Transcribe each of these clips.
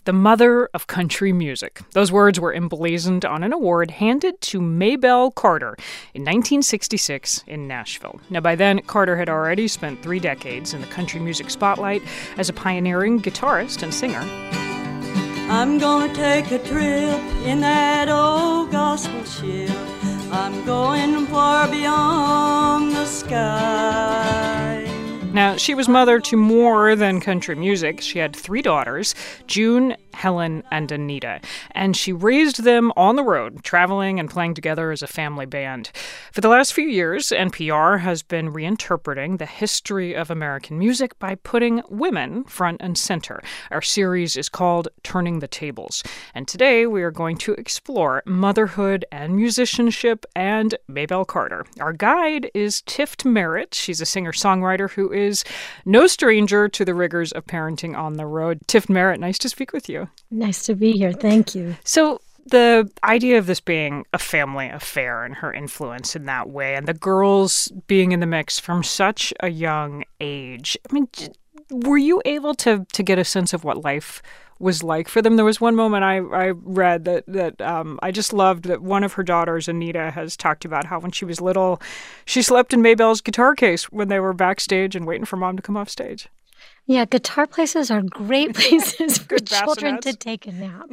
the mother of country music. Those words were emblazoned on an award handed to Maybelle Carter in 1966 in Nashville. Now, by then, Carter had already spent 3 decades in the country music spotlight as a pioneering guitarist and singer. I'm gonna take a trip in that old gospel ship. I'm going far beyond the sky. Now, she was mother to more than country music. She had 3 daughters, June, Helen, and Anita, and she raised them on the road, traveling and playing together as a family band. For the last few years, NPR has been reinterpreting the history of American music by putting women front and center. Our series is called Turning the Tables, and today we are going to explore motherhood and musicianship and Maybelle Carter. Our guide is Tift Merritt. She's a singer-songwriter who is no stranger to the rigors of parenting on the road. Tift Merritt, nice to speak with you. Nice to be here. Thank you. So the idea of this being a family affair and her influence in that way, and the girls being in the mix from such a young age, I mean, were you able to get a sense of what life was like for them? There was one moment I read that I just loved that one of her daughters, Anita, has talked about how when she was little, she slept in Maybelle's guitar case when they were backstage and waiting for mom to come off stage. Yeah, guitar places are great places for children to take a nap.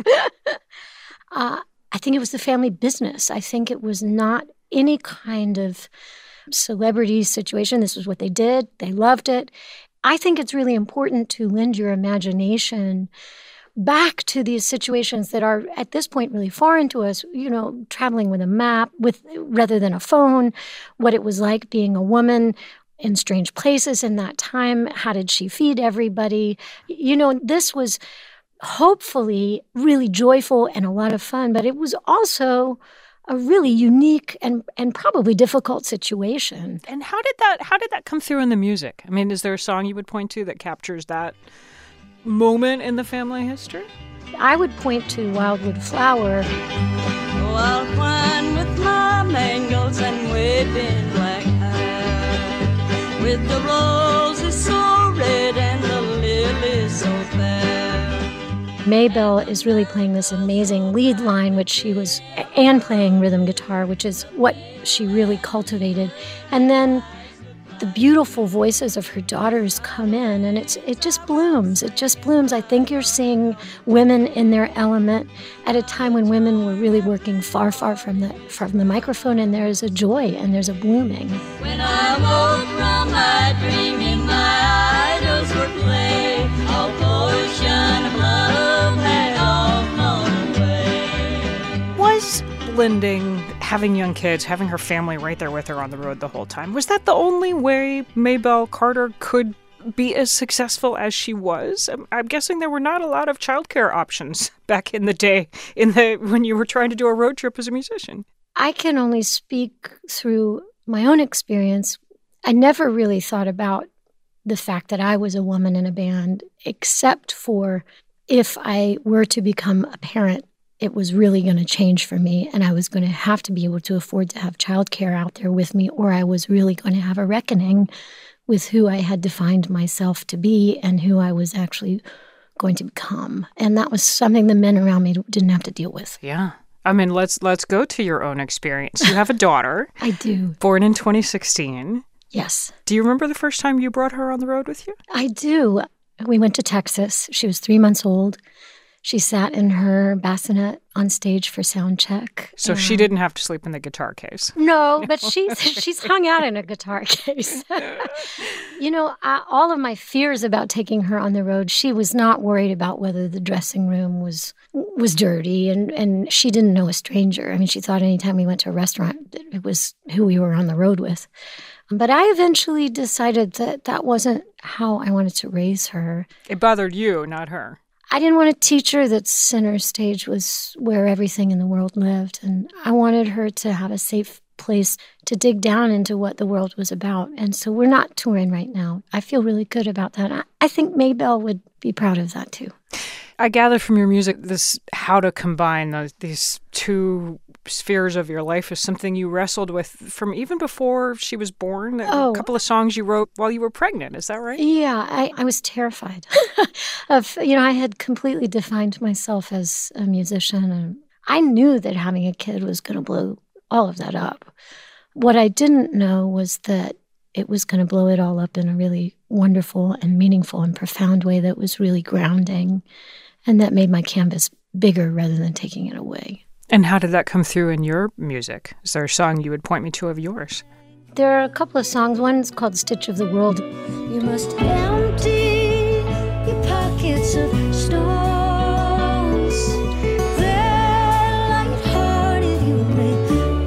I think it was the family business. I think it was not any kind of celebrity situation. This was what they did. They loved it. I think it's really important to lend your imagination back to these situations that are at this point really foreign to us, traveling with a map rather than a phone, what it was like being a woman in strange places in that time. How did she feed everybody? This was hopefully really joyful and a lot of fun, but it was also a really unique and probably difficult situation. And how did that come through in the music? I mean, is there a song you would point to that captures that moment in the family history? I would point to Wildwood Flower. Oh, I'll climb with my mangles and waving black hair, with the roses so red and the lilies so fair. Maybelle is really playing this amazing lead line, and playing rhythm guitar, which is what she really cultivated. And then the beautiful voices of her daughters come in, and it just blooms. It just blooms. I think you're seeing women in their element at a time when women were really working far, far from the microphone, and there is a joy and there's a blooming. When I woke from my dreaming, my idols were playing, all potion of love had all gone away. Was blending, having young kids, having her family right there with her on the road the whole time, was that the only way Maybelle Carter could be as successful as she was? I'm guessing there were not a lot of childcare options back in the day when you were trying to do a road trip as a musician. I can only speak through my own experience. I never really thought about the fact that I was a woman in a band, except for if I were to become a parent, it was really going to change for me, and I was going to have to be able to afford to have childcare out there with me, or I was really going to have a reckoning with who I had defined myself to be and who I was actually going to become. And that was something the men around me didn't have to deal with. Yeah. I mean, let's go to your own experience. You have a daughter. I do. Born in 2016. Yes. Do you remember the first time you brought her on the road with you? I do. We went to Texas. She was 3 months old. She sat in her bassinet on stage for sound check. So she didn't have to sleep in the guitar case. No, but she's hung out in a guitar case. All of my fears about taking her on the road, she was not worried about whether the dressing room was dirty, and she didn't know a stranger. I mean, she thought anytime we went to a restaurant, it was who we were on the road with. But I eventually decided that wasn't how I wanted to raise her. It bothered you, not her. I didn't want to teach her that center stage was where everything in the world lived. And I wanted her to have a safe place to dig down into what the world was about. And so we're not touring right now. I feel really good about that. I think Maybelle would be proud of that, too. I gather from your music this how to combine these two spheres of your life is something you wrestled with from even before she was born. A couple of songs you wrote while you were pregnant. Is that right? Yeah, I was terrified. I had completely defined myself as a musician, and I knew that having a kid was going to blow all of that up. What I didn't know was that it was going to blow it all up in a really wonderful and meaningful and profound way that was really grounding, and that made my canvas bigger rather than taking it away. And how did that come through in your music? Is there a song you would point me to of yours? There are a couple of songs. One's called Stitch of the World. You must empty your pockets of stones. They're light-hearted, you may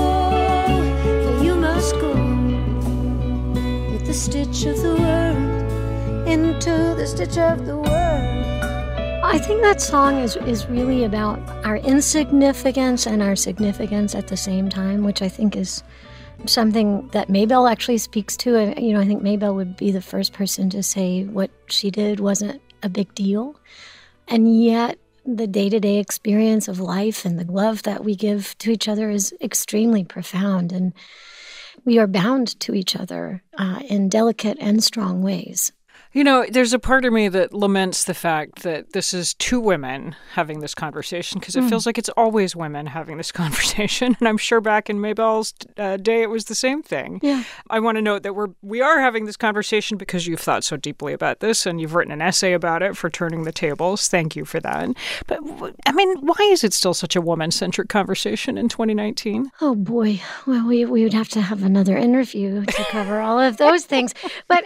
go, but you must go with the stitch of the world into the stitch of the world. I think that song is really about our insignificance and our significance at the same time, which I think is something that Maybelle actually speaks to. I think Maybelle would be the first person to say what she did wasn't a big deal. And yet the day-to-day experience of life and the love that we give to each other is extremely profound. And we are bound to each other in delicate and strong ways. There's a part of me that laments the fact that this is two women having this conversation because it feels like it's always women having this conversation. And I'm sure back in Maybelle's day, it was the same thing. Yeah. I want to note that we are having this conversation because you've thought so deeply about this and you've written an essay about it for Turning the Tables. Thank you for that. But, why is it still such a woman-centric conversation in 2019? Oh, boy. Well, we would have to have another interview to cover all of those things. But,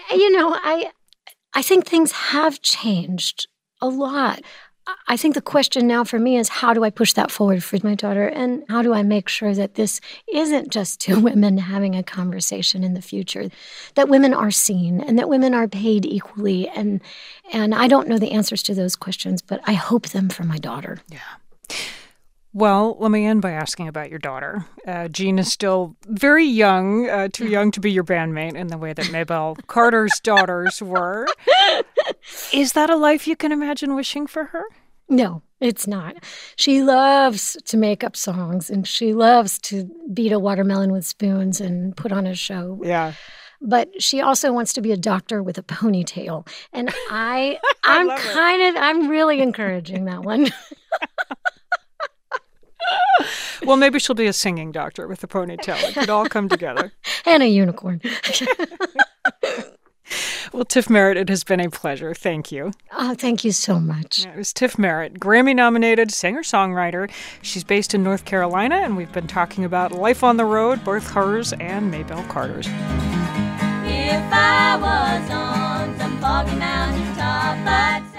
I think things have changed a lot. I think the question now for me is how do I push that forward for my daughter, and how do I make sure that this isn't just two women having a conversation in the future, that women are seen and that women are paid equally. And I don't know the answers to those questions, but I hope them for my daughter. Yeah. Well, let me end by asking about your daughter. Jean is still very young, too young to be your bandmate in the way that Maybelle Carter's daughters were. Is that a life you can imagine wishing for her? No, it's not. She loves to make up songs, and she loves to beat a watermelon with spoons and put on a show. Yeah. But she also wants to be a doctor with a ponytail. And I'm really encouraging that one. Well, maybe she'll be a singing doctor with a ponytail. It could all come together. And a unicorn. Well, Tiff Merritt, it has been a pleasure. Thank you. Oh, thank you so much. It was Tiff Merritt, Grammy-nominated singer-songwriter. She's based in North Carolina, and we've been talking about life on the road, both hers and Maybelle Carter's. If I was on some foggy mountain top, I'd say